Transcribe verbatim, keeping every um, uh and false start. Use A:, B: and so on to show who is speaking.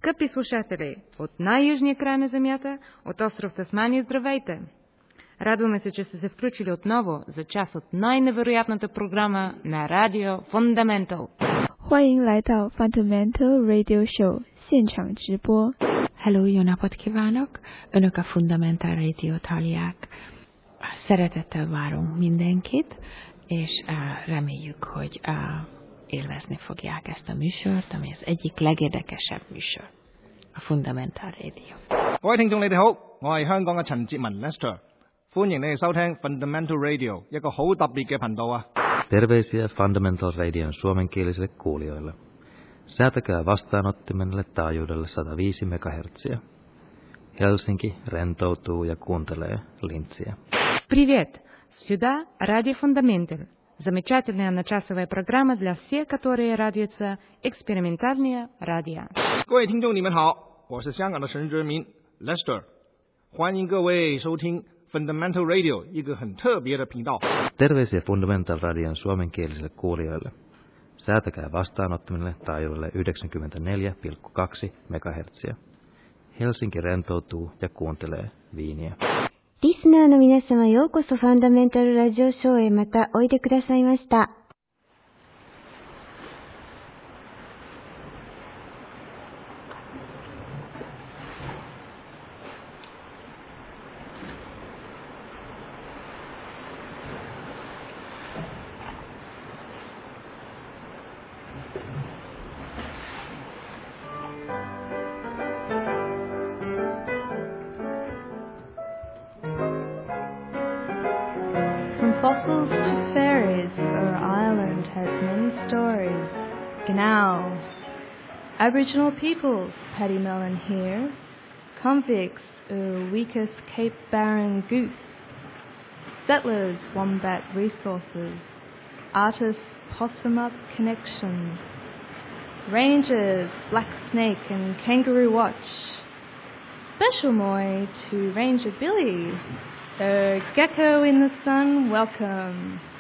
A: Скъпи слушатели, от най-южния край на земята, от остров Тасмания, здравейте! Радваме се, че сте се включили отново за част от най-невероятната програма на Радио Fundamental.
B: 欢迎来到 Fundamental Radio Show 现场直播。
C: Hello, jó napot kívánok! Önök a Fundamental Radio tagják. Szeretettel várunk mindenkit, és uh, reméljük, hogy uh, élvezni fogják ezt a műsort, ami az egyik legérdekesebb műsor, a Fundamental Radio.
D: 各位聽眾你哋好，我係香港嘅陳哲文 Lester， 歡迎你哋收聽 Fundamental Radio， 一個好特別嘅頻道啊！
E: Terveisiä Fundamental Radion suomenkielisille kuulijoille. Säätäkää vastaanottimelle taajuudelle sata viisi megahertsiä. Helsinki rentoutuu ja kuuntelee Lintsiä.
A: Привет! Сюда Радио Fundamental. Замечательная одночасовая программа для всех, которые радуются экспериментальное радио.
D: 各位聽眾你們好，我是香港的陳哲明 Lester， 歡迎各位收聽 Fundamental Radio， 一個很特別的頻道。
E: Terveisiä Fundamental Radion suomenkielisille kuulijoille. Säätäkää vastaanottimelle taajuudelle yhdeksänkymmentäneljä pilkku kaksi megahertsiä. Helsinki rentoutuu ja kuuntelee Viiniä.
F: リスナーの皆様、ようこそファンダメンタルラジオショーへまたおいでくださいました。
B: Fossils to fairies, our island has many stories. Genau. Aboriginal peoples, Paddy Mellon here. Convicts, Weakest Cape Barren goose. Settlers, wombat resources. Artists, possum up connections. Rangers, black snake and kangaroo watch. Special moi to Ranger Billy. A gecko in the sun, welcome.